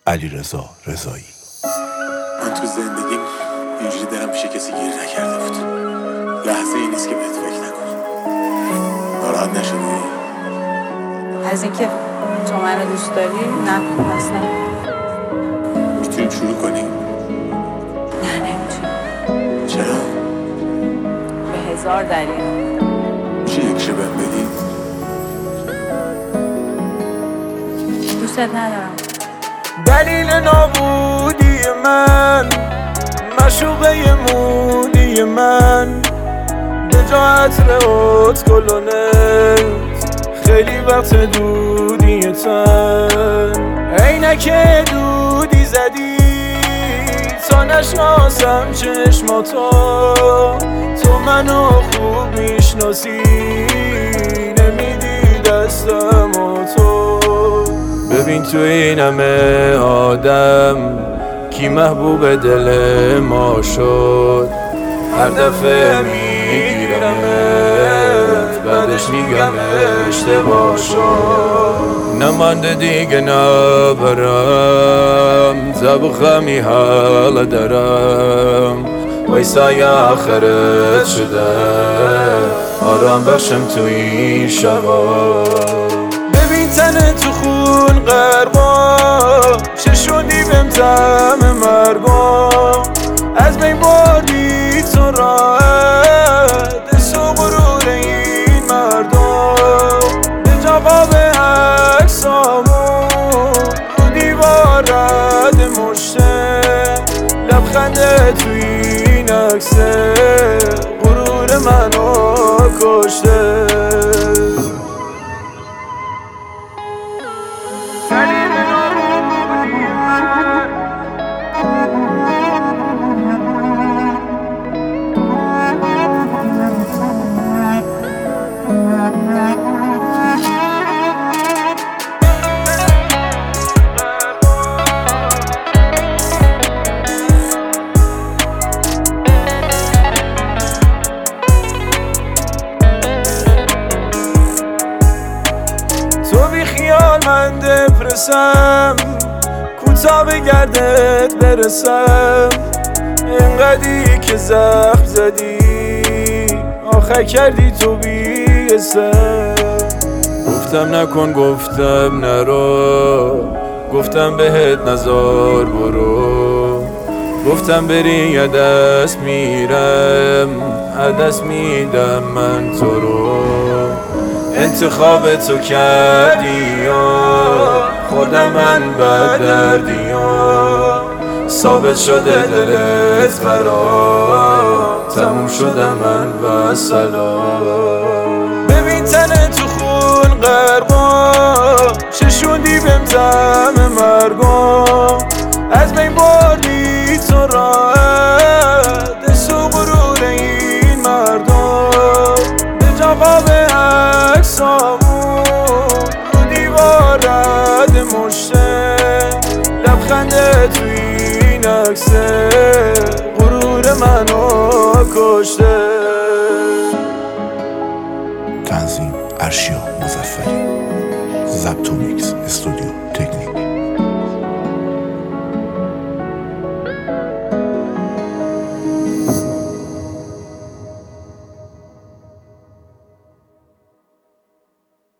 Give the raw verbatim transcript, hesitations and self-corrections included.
علیرضا رضایی. من تو زندگیم اینجوری دلم پیش کسی گیر نکرده بود. لحظه ای نیست که بهت فکر نکنم. ناراحت نشدی؟ از اینکه تو منو دوست داری نه اصلا. میتونیم شروع کنیم؟ نه نمیتونیم. چرا؟ به هزار دلیل. میشه یکشه بهم بدی؟ دوستت ندارم. دلیل نابودی من، مشوقه مودی من، به جا عطر اوت کلونت، خیلی وقت دودی تن. عینک دودی زدی تا نشناسم چشماتو، تو منو خوب میشناسی نمیدی دستم و تو. ببین تو این همه آدم کی محبوب دل ما شد، هر دفعه میگیرمت بعدش میگم اشتباه شد. نمانده دیگه نبرم زبخمی حال دارم، وایسای آخرت شده آرام بخشم تو این شبا. ببین تنه تو خون غرقا، چه شدی بهم طعم مرگا، از بین بردی تو راحت دست و غرور این مردم. به جا قاب عکسامون رو دیوار رد مشته، لبخنده تو این عکسه غرور منو کشته. تو بی خیال من دپرسم، کوتا به گردت برسم. اینقدی که زخم زدی آخر کردی تو بی اسم. گفتم نکن گفتم نرو، گفتم بهت نزار برو، گفتم بری یه دست میرم هر دست میدم من تو رو. انتخاب تو کردی و خوردم من بد دردی و ثابت شده دلت برام، تموم شدم من و سلام. ببین تنه تو خون غرقا، چه شدی بهم طعم مرگا، از بین بردی تو راحت دست و غرور این مردم. به جا قاب عکسامون رو دیوار رد مشته، لبخنده تو این عکسه غرور منو کشته. تنظیم ارشیا مظفری، ضبط و میکس استودیو